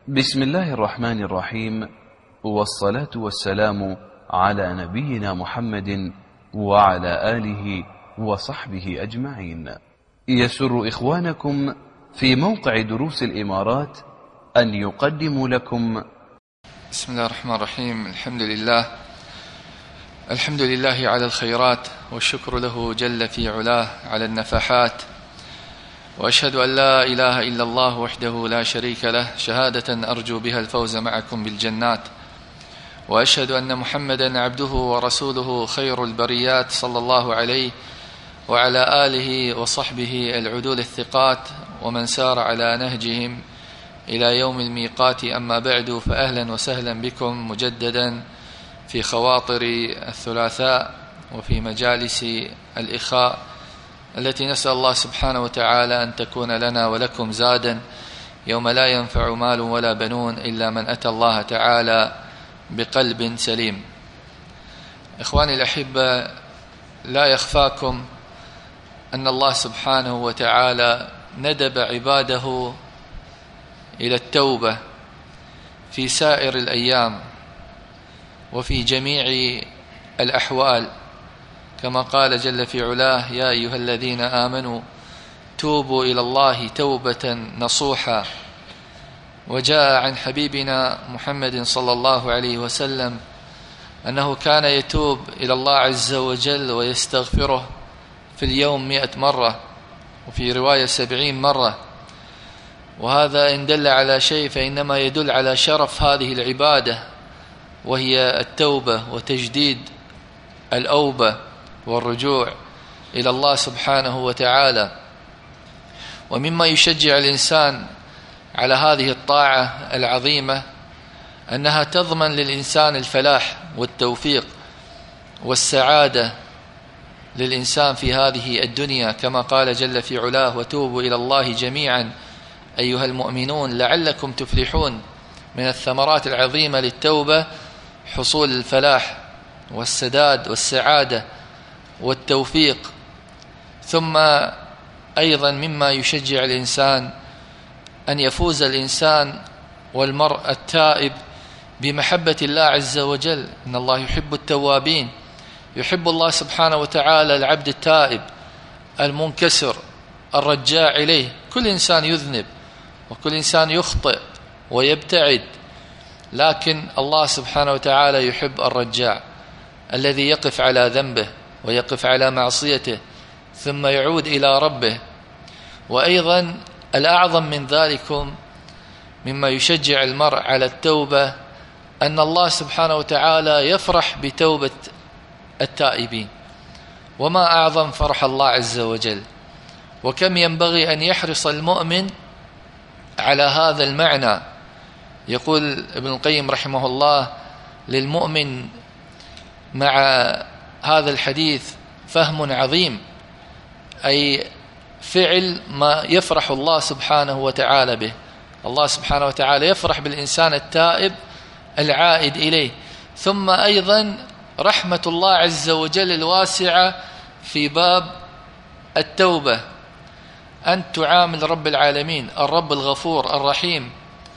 بسم الله الرحمن الرحيم، والصلاة والسلام على نبينا محمد وعلى آله وصحبه أجمعين. يسر إخوانكم في موقع دروس الإمارات أن يقدموا لكم بسم الله الرحمن الرحيم. الحمد لله على الخيرات، والشكر له جل في علاه على النفحات، وأشهد أن لا إله إلا الله وحده لا شريك له شهادة أرجو بها الفوز معكم بالجنات، وأشهد أن محمدا عبده ورسوله خير البريات صلى الله عليه وعلى آله وصحبه العدول الثقات ومن سار على نهجهم إلى يوم الميقات. أما بعد، فأهلا وسهلا بكم مجددا في خواطر الثلاثاء وفي مجالس الإخاء التي نسأل الله سبحانه وتعالى أن تكون لنا ولكم زادا يوم لا ينفع مال ولا بنون إلا من أتى الله تعالى بقلب سليم. إخواني الأحبة، لا يخفاكم أن الله سبحانه وتعالى ندب عباده إلى التوبة في سائر الأيام وفي جميع الأحوال، كما قال جل في علاه: يا أيها الذين آمنوا توبوا إلى الله توبة نصوحا. وجاء عن حبيبنا محمد صلى الله عليه وسلم أنه كان يتوب إلى الله عز وجل ويستغفره في اليوم 100 مرة، وفي رواية 70 مرة. وهذا إن دل على شيء فإنما يدل على شرف هذه العبادة، وهي التوبة وتجديد الأوبة والرجوع إلى الله سبحانه وتعالى. ومما يشجع الإنسان على هذه الطاعة العظيمة أنها تضمن للإنسان الفلاح والتوفيق والسعادة للإنسان في هذه الدنيا، كما قال جل في علاه: وتوبوا إلى الله جميعا أيها المؤمنون لعلكم تفلحون. من الثمرات العظيمة للتوبة حصول الفلاح والسداد والسعادة والتوفيق. ثم أيضا مما يشجع الإنسان أن يفوز الإنسان والمرء التائب بمحبة الله عز وجل. إن الله يحب التوابين، يحب الله سبحانه وتعالى العبد التائب المنكسر الرجاع إليه. كل إنسان يذنب وكل إنسان يخطئ ويبتعد، لكن الله سبحانه وتعالى يحب الرجاع الذي يقف على ذنبه ويقف على معصيته ثم يعود إلى ربه. وأيضا الأعظم من ذلكم مما يشجع المرء على التوبة أن الله سبحانه وتعالى يفرح بتوبة التائبين. وما أعظم فرح الله عز وجل، وكم ينبغي أن يحرص المؤمن على هذا المعنى. يقول ابن القيم رحمه الله: للمؤمن مع هذا الحديث فهم عظيم، أي فعل ما يفرح الله سبحانه وتعالى به. الله سبحانه وتعالى يفرح بالإنسان التائب العائد إليه. ثم أيضا رحمة الله عز وجل الواسعة في باب التوبة، أن تعامل رب العالمين الرب الغفور الرحيم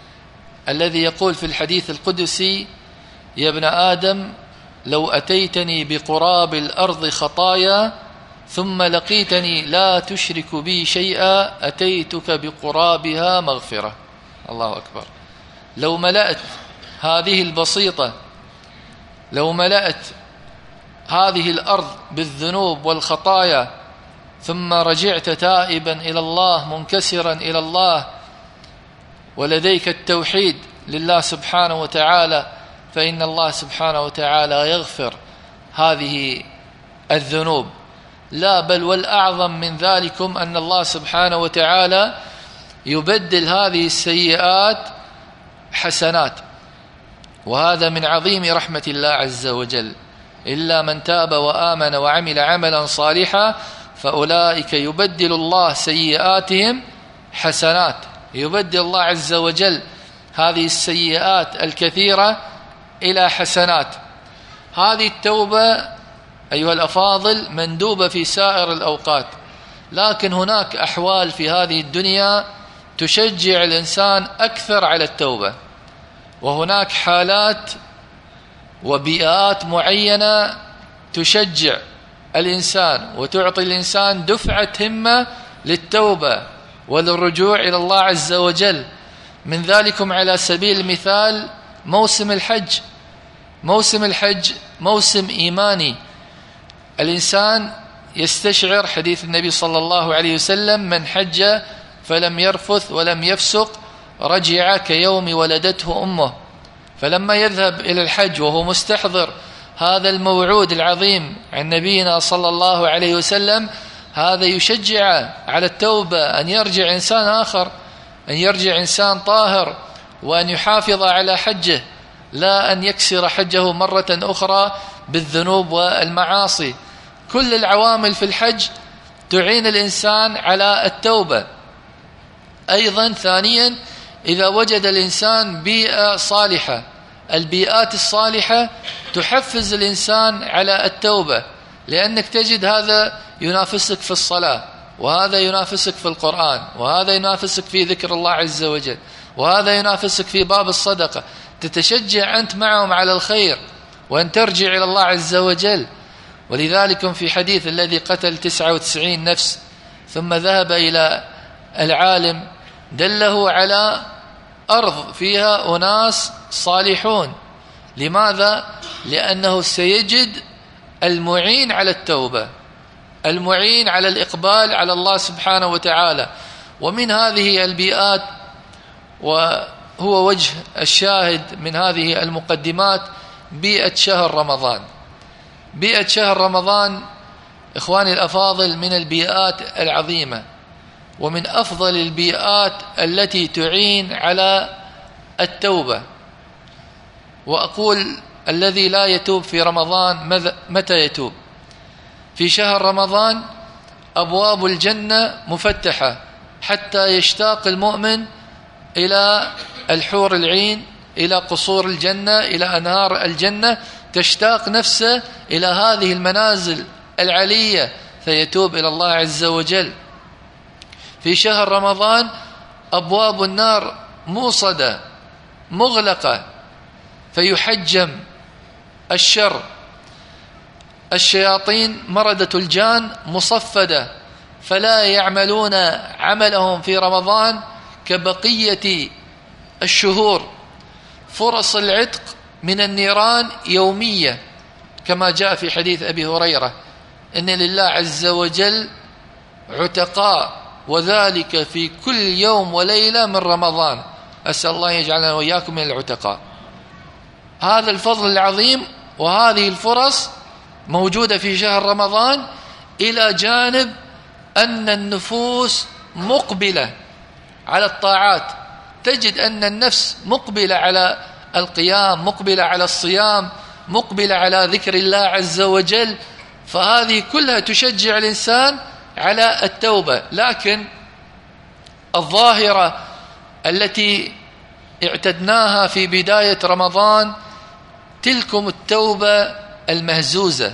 الذي يقول في الحديث القدسي: يا ابن آدم لو أتيتني بقراب الأرض خطايا ثم لقيتني لا تشرك بي شيئا أتيتك بقرابها مغفرة. الله أكبر. لو ملأت هذه البسيطة، لو ملأت هذه الأرض بالذنوب والخطايا ثم رجعت تائبا إلى الله منكسرا إلى الله ولديك التوحيد لله سبحانه وتعالى، فإن الله سبحانه وتعالى يغفر هذه الذنوب. لا بل والأعظم من ذلكم أن الله سبحانه وتعالى يبدل هذه السيئات حسنات، وهذا من عظيم رحمة الله عز وجل. إلا من تاب وآمن وعمل عملا صالحا فأولئك يبدل الله سيئاتهم حسنات. يبدل الله عز وجل هذه السيئات الكثيرة إلى حسنات. هذه التوبة أيها الأفاضل مندوبة في سائر الأوقات، لكن هناك أحوال في هذه الدنيا تشجع الإنسان أكثر على التوبة، وهناك حالات وبيئات معينة تشجع الإنسان وتعطي الإنسان دفعة همة للتوبة وللرجوع إلى الله عز وجل. من ذلكم على سبيل المثال موسم الحج. موسم الحج موسم إيماني، الإنسان يستشعر حديث النبي صلى الله عليه وسلم: من حج فلم يرفث ولم يفسق رجع كيوم ولدته أمه. فلما يذهب إلى الحج وهو مستحضر هذا الموعود العظيم عن نبينا صلى الله عليه وسلم، هذا يشجع على التوبة، أن يرجع إنسان آخر، أن يرجع إنسان طاهر، وأن يحافظ على حجه، لا أن يكسر حجه مرة أخرى بالذنوب والمعاصي. كل العوامل في الحج تعين الإنسان على التوبة. أيضا ثانيا، إذا وجد الإنسان بيئة صالحة، البيئات الصالحة تحفز الإنسان على التوبة، لأنك تجد هذا ينافسك في الصلاة، وهذا ينافسك في القرآن، وهذا ينافسك في ذكر الله عز وجل، وهذا ينافسك في باب الصدقة، تتشجع أنت معهم على الخير وأن ترجع إلى الله عز وجل. ولذلك في حديث الذي قتل 99 نفس ثم ذهب إلى العالم دله على أرض فيها أناس صالحون. لماذا؟ لأنه سيجد المعين على التوبة، المعين على الإقبال على الله سبحانه وتعالى. ومن هذه البيئات، وهو وجه الشاهد من هذه المقدمات، بيئة شهر رمضان. بيئة شهر رمضان إخواني الأفاضل من البيئات العظيمة، ومن أفضل البيئات التي تعين على التوبة. وأقول الذي لا يتوب في رمضان متى يتوب؟ في شهر رمضان أبواب الجنة مفتحة حتى يشتاق المؤمن إلى الحور العين، إلى قصور الجنة، إلى أنهار الجنة، تشتاق نفسه إلى هذه المنازل العلية فيتوب إلى الله عز وجل. في شهر رمضان أبواب النار موصدة مغلقة فيحجم الشر، الشياطين مردة الجان مصفدة فلا يعملون عملهم في رمضان كبقية الشهور. فرص العتق من النيران يومية، كما جاء في حديث أبي هريرة: إن لله عز وجل عتقاء وذلك في كل يوم وليلة من رمضان. أسأل الله يجعلنا وإياكم من العتقاء. هذا الفضل العظيم وهذه الفرص موجودة في شهر رمضان، إلى جانب أن النفوس مقبلة على الطاعات. تجد أن النفس مقبلة على القيام، مقبلة على الصيام، مقبلة على ذكر الله عز وجل، فهذه كلها تشجع الإنسان على التوبة. لكن الظاهرة التي اعتدناها في بداية رمضان تلكم التوبة المهزوزة،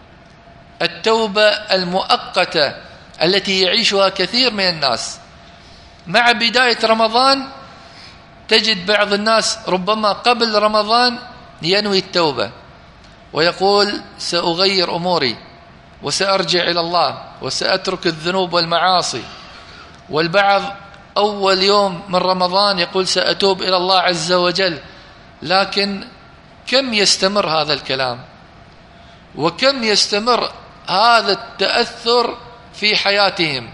التوبة المؤقتة التي يعيشها كثير من الناس. مع بداية رمضان تجد بعض الناس ربما قبل رمضان ينوي التوبة ويقول: سأغير أموري وسأرجع إلى الله وسأترك الذنوب والمعاصي. والبعض أول يوم من رمضان يقول: سأتوب إلى الله عز وجل. لكن كم يستمر هذا الكلام؟ وكم يستمر هذا التأثر في حياتهم؟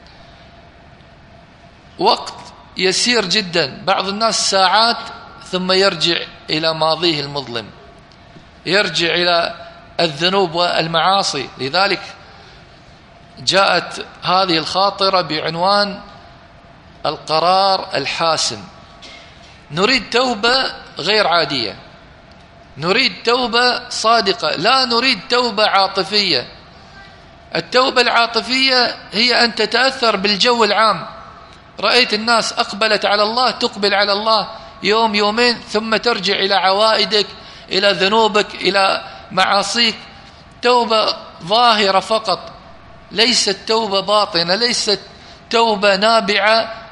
وقت يسير جدا، بعض الناس ساعات، ثم يرجع إلى ماضيه المظلم، يرجع إلى الذنوب والمعاصي. لذلك جاءت هذه الخاطرة بعنوان القرار الحاسم. نريد توبة غير عادية، نريد توبة صادقة، لا نريد توبة عاطفية. التوبة العاطفية هي أن تتأثر بالجو العام. رأيت الناس أقبلت على الله، تقبل على الله يوم يومين ثم ترجع إلى عوائدك، إلى ذنوبك، إلى معاصيك. توبة ظاهرة فقط، ليست توبة باطنة، ليست توبة نابعة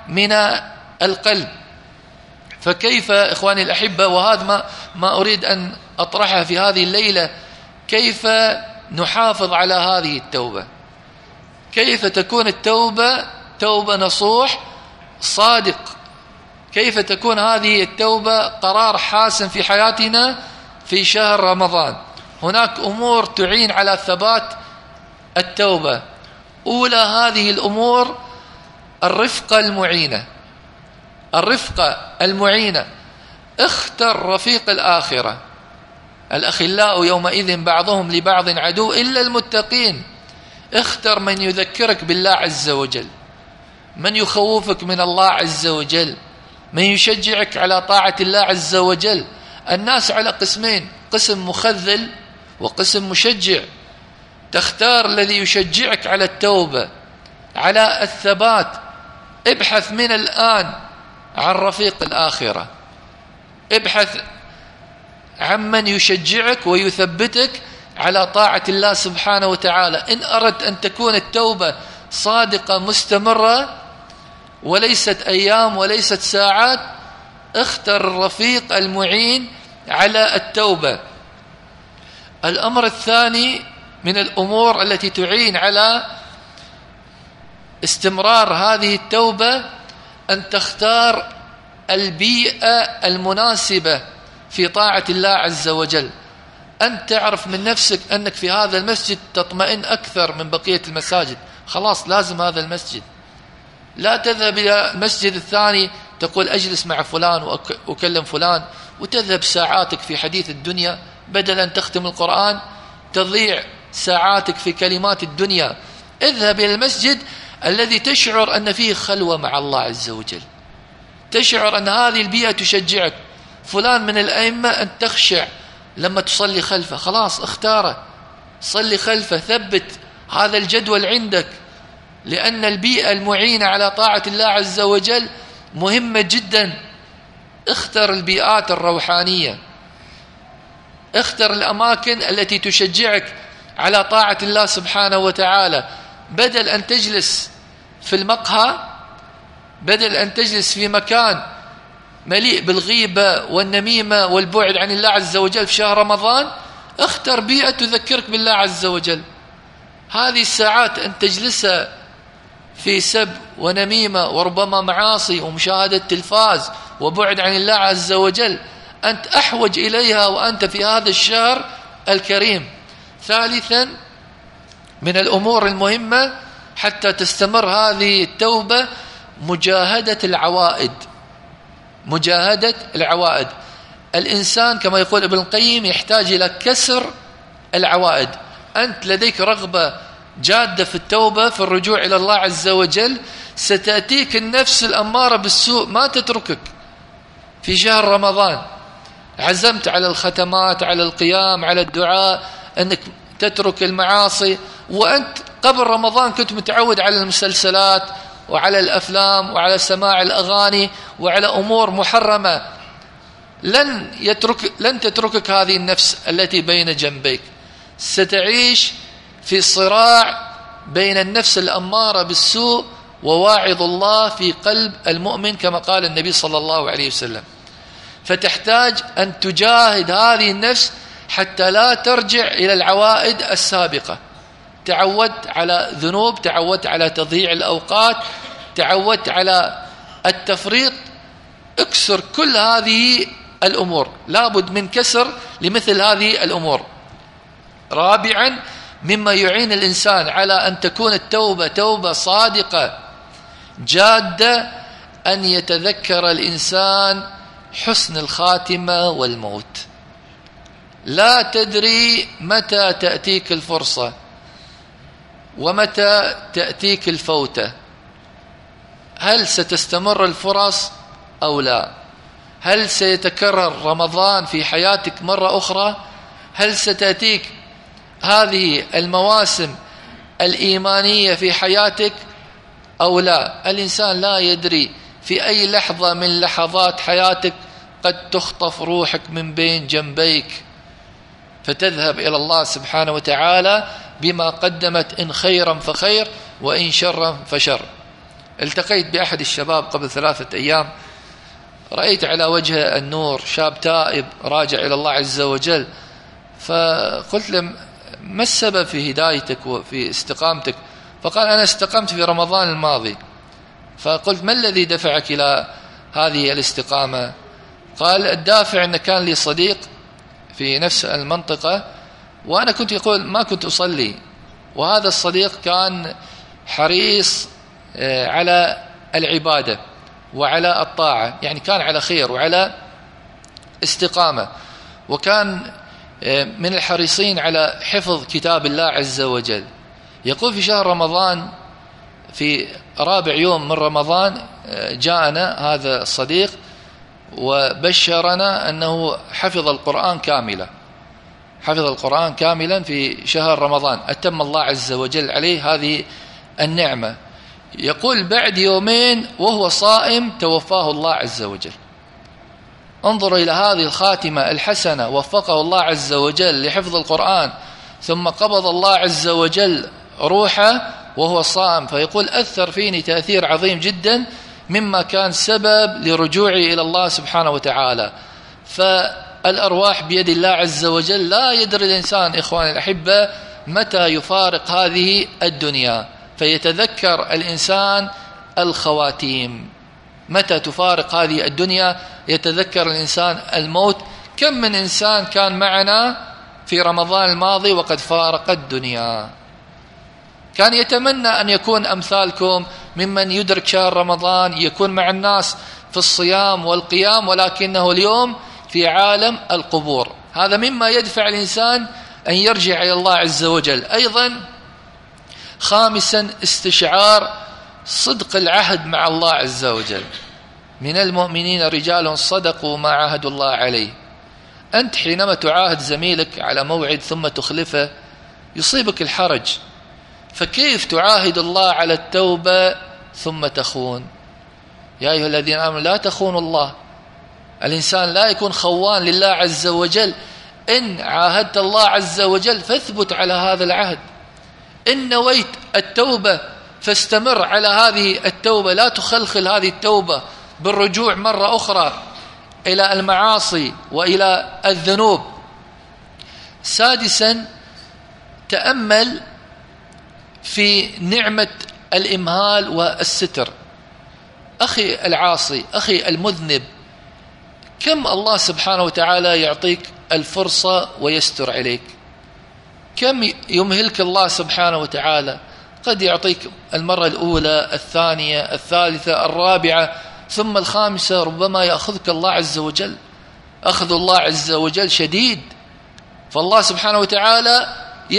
من القلب. فكيف إخواني الأحبة، وهذا ما أريد أن أطرحها في هذه الليلة، كيف نحافظ على هذه التوبة؟ كيف تكون التوبة توبة نصوح صادق؟ كيف تكون هذه التوبة قرار حاسم في حياتنا في شهر رمضان؟ هناك أمور تعين على ثبات التوبة. أولى هذه الأمور الرفقة المعينة. الرفقة المعينة، اختر رفيق الآخرة. الأخلاء يومئذ بعضهم لبعض عدو إلا المتقين. اختر من يذكرك بالله عز وجل، من يخوفك من الله عز وجل، من يشجعك على طاعة الله عز وجل. الناس على قسمين، قسم مخذل وقسم مشجع. تختار الذي يشجعك على التوبة، على الثبات. ابحث من الآن عن رفيق الآخرة، ابحث عن من يشجعك ويثبتك على طاعة الله سبحانه وتعالى. إن أردت أن تكون التوبة صادقة مستمرة وليست أيام وليست ساعات، اختر الرفيق المعين على التوبة. الأمر الثاني من الأمور التي تعين على استمرار هذه التوبة أن تختار البيئة المناسبة في طاعة الله عز وجل. أن تعرف من نفسك أنك في هذا المسجد تطمئن أكثر من بقية المساجد، خلاص لازم هذا المسجد. لا تذهب إلى المسجد الثاني تقول أجلس مع فلان وأكلم فلان، وتذهب ساعاتك في حديث الدنيا بدل أن تختم القرآن، تضيع ساعاتك في كلمات الدنيا. اذهب إلى المسجد الذي تشعر أن فيه خلوة مع الله عز وجل، تشعر أن هذه البيئة تشجعك. فلان من الأئمة أن تخشع لما تصلي خلفه، خلاص اختاره، صلي خلفه، ثبت هذا الجدول عندك، لأن البيئة المعينة على طاعة الله عز وجل مهمة جدا. اختر البيئات الروحانية، اختر الأماكن التي تشجعك على طاعة الله سبحانه وتعالى، بدل أن تجلس في المقهى، بدل أن تجلس في مكان مليء بالغيبة والنميمة والبعد عن الله عز وجل في شهر رمضان. اختر بيئة تذكرك بالله عز وجل. هذه الساعات أن تجلسها في سب ونميمة وربما معاصي ومشاهدة تلفاز وبعد عن الله عز وجل، أنت أحوج إليها وأنت في هذا الشهر الكريم. ثالثا من الأمور المهمة حتى تستمر هذه التوبة مجاهدة العوائد. مجاهدة العوائد. الإنسان كما يقول ابن القيم يحتاج إلى كسر العوائد. أنت لديك رغبة جادة في التوبة، في الرجوع إلى الله عز وجل، ستأتيك النفس الأمارة بالسوء ما تتركك. في شهر رمضان عزمت على الختمات، على القيام، على الدعاء، أنك تترك المعاصي، وأنت قبل رمضان كنت متعود على المسلسلات وعلى الأفلام وعلى سماع الأغاني وعلى أمور محرمة. لن تتركك هذه النفس التي بين جنبيك. ستعيش في صراع بين النفس الأمارة بالسوء وواعظ الله في قلب المؤمن كما قال النبي صلى الله عليه وسلم. فتحتاج أن تجاهد هذه النفس حتى لا ترجع إلى العوائد السابقة. تعودت على ذنوب، تعودت على تضييع الأوقات، تعودت على التفريط. اكسر كل هذه الأمور، لابد من كسر لمثل هذه الأمور. رابعا مما يعين الإنسان على أن تكون التوبة توبة صادقة جادة، أن يتذكر الإنسان حسن الخاتمة والموت. لا تدري متى تأتيك الفرصة ومتى تأتيك الفوتة. هل ستستمر الفرص أو لا؟ هل سيتكرر رمضان في حياتك مرة أخرى؟ هل ستأتيك هذه المواسم الإيمانية في حياتك أو لا؟ الإنسان لا يدري، في أي لحظة من لحظات حياتك قد تخطف روحك من بين جنبيك فتذهب إلى الله سبحانه وتعالى بما قدمت، إن خيرا فخير وإن شرا فشر. التقيت بأحد الشباب قبل 3 أيام، رأيت على وجهه النور، شاب تائب راجع إلى الله عز وجل. فقلت له: ما السبب في هدايتك وفي استقامتك؟ فقال: أنا استقمت في رمضان الماضي. فقلت: ما الذي دفعك إلى هذه الاستقامة؟ قال: الدافع أن كان لي صديق في نفس المنطقة، وأنا كنت يقول ما كنت أصلي، وهذا الصديق كان حريص على العبادة وعلى الطاعة، يعني كان على خير وعلى استقامة، وكان من الحريصين على حفظ كتاب الله عز وجل. يقول: في شهر رمضان في 4 يوم من رمضان جاءنا هذا الصديق وبشرنا أنه حفظ القرآن كاملا، حفظ القرآن كاملا في شهر رمضان، أتم الله عز وجل عليه هذه النعمة. يقول: بعد يومين وهو صائم توفاه الله عز وجل. انظر إلى هذه الخاتمة الحسنة، وفقه الله عز وجل لحفظ القرآن، ثم قبض الله عز وجل روحه وهو صائم. فيقول: أثر فيني تأثير عظيم جدا، مما كان سبب لرجوعي إلى الله سبحانه وتعالى. فالأرواح بيد الله عز وجل، لا يدري الإنسان إخواني الأحبة متى يفارق هذه الدنيا، فيتذكر الإنسان الخواتيم. متى تفارق هذه الدنيا يتذكر الإنسان الموت. كم من إنسان كان معنا في رمضان الماضي وقد فارق الدنيا، كان يتمنى أن يكون أمثالكم ممن يدرك شهر رمضان، يكون مع الناس في الصيام والقيام، ولكنه اليوم في عالم القبور. هذا مما يدفع الإنسان أن يرجع إلى الله عز وجل. أيضا خامسا: استشعار صدق العهد مع الله عز وجل. من المؤمنين رجال صدقوا ما عاهدوا الله عليه. أنت حينما تعاهد زميلك على موعد ثم تخلفه يصيبك الحرج، فكيف تعاهد الله على التوبة ثم تخون؟ يا أيها الذين آمنوا لا تخونوا الله. الإنسان لا يكون خوان لله عز وجل. إن عاهدت الله عز وجل فاثبت على هذا العهد. إن نويت التوبة فاستمر على هذه التوبة، لا تخلخل هذه التوبة بالرجوع مرة أخرى إلى المعاصي وإلى الذنوب. سادسا: تأمل في نعمة الإمهال والستر. أخي العاصي، أخي المذنب، كم الله سبحانه وتعالى يعطيك الفرصة ويستر عليك، كم يمهلك الله سبحانه وتعالى. قد يعطيك المرة الأولى، الثانية، الثالثة، الرابعة، ثم الخامسة ربما يأخذك الله عز وجل. أخذ الله عز وجل شديد، فالله سبحانه وتعالى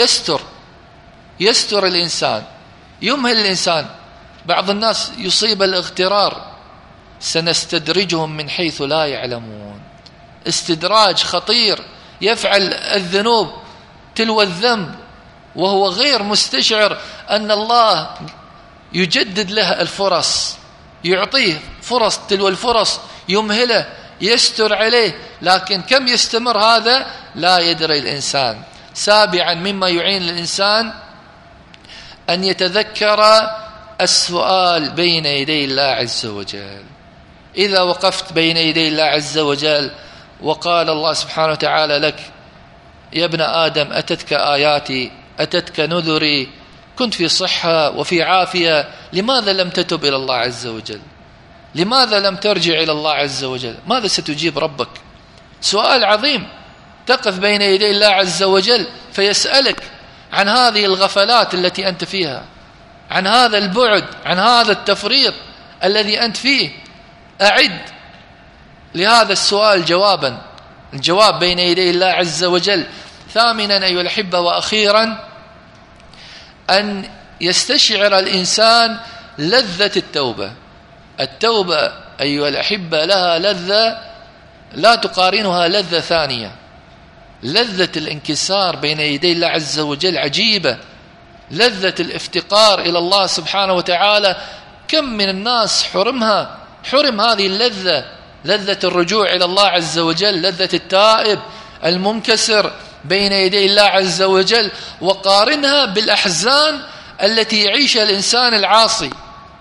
يستر الإنسان، يمهل الإنسان. بعض الناس يصيب الاغترار: سنستدرجهم من حيث لا يعلمون. استدراج خطير، يفعل الذنوب تلو الذنب وهو غير مستشعر أن الله يجدد له الفرص، يعطيه فرص تلو الفرص، يمهله، يستر عليه، لكن كم يستمر هذا لا يدري الإنسان. سابعا مما يعين الإنسان أن يتذكر السؤال بين يدي الله عز وجل. إذا وقفت بين يدي الله عز وجل وقال الله سبحانه وتعالى لك: يا ابن آدم أتتك آياتي، أتتك نذري، كنت في صحة وفي عافية، لماذا لم تتب إلى الله عز وجل؟ لماذا لم ترجع إلى الله عز وجل؟ ماذا ستجيب ربك؟ سؤال عظيم. تقف بين يدي الله عز وجل فيسألك عن هذه الغفلات التي أنت فيها، عن هذا البعد، عن هذا التفريط الذي أنت فيه. أعد لهذا السؤال جوابا، الجواب بين يدي الله عز وجل. ثامنا أيها الأحبة وأخيرا: أن يستشعر الإنسان لذة التوبة. التوبة أيها الأحبة لها لذة لا تقارنها لذة ثانية. لذة الانكسار بين يدي الله عز وجل عجيبة. لذة الافتقار إلى الله سبحانه وتعالى، كم من الناس حرم هذه اللذة، لذة الرجوع إلى الله عز وجل، لذة التائب المنكسر بين يدي الله عز وجل. وقارنها بالأحزان التي يعيشها الإنسان العاصي.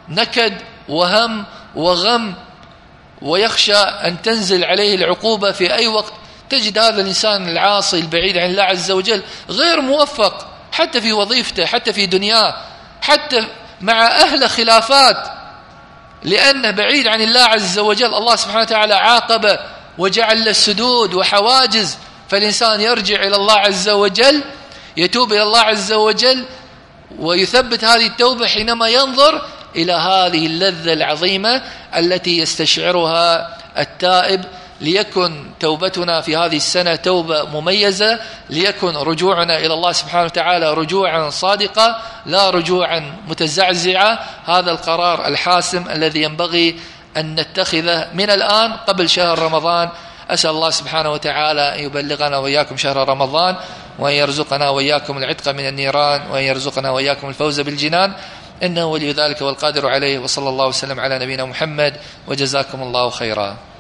نكد وهم وغم ويخشى أن تنزل عليه العقوبة في أي وقت، تجد هذا الإنسان العاصي البعيد عن الله عز وجل غير موفق، حتى في وظيفته، حتى في دنياه، حتى مع أهل خلافات، لأنه بعيد عن الله عز وجل. الله سبحانه وتعالى عاقبه وجعل له سدود وحواجز، فالإنسان يرجع إلى الله عز وجل، يتوب إلى الله عز وجل، ويثبت هذه التوبة حينما ينظر إلى هذه اللذة العظيمة التي يستشعرها التائب. ليكن توبتنا في هذه السنة توبة مميزة، ليكن رجوعنا إلى الله سبحانه وتعالى رجوعا صادقا لا رجوعا متزعزعا. هذا القرار الحاسم الذي ينبغي أن نتخذه من الآن قبل شهر رمضان. أسأل الله سبحانه وتعالى أن يبلغنا وإياكم شهر رمضان، وأن يرزقنا وإياكم العتق من النيران، وأن يرزقنا وإياكم الفوز بالجنان، إنه ولي ذلك والقادر عليه. وصلى الله وسلم على نبينا محمد، وجزاكم الله خيرا.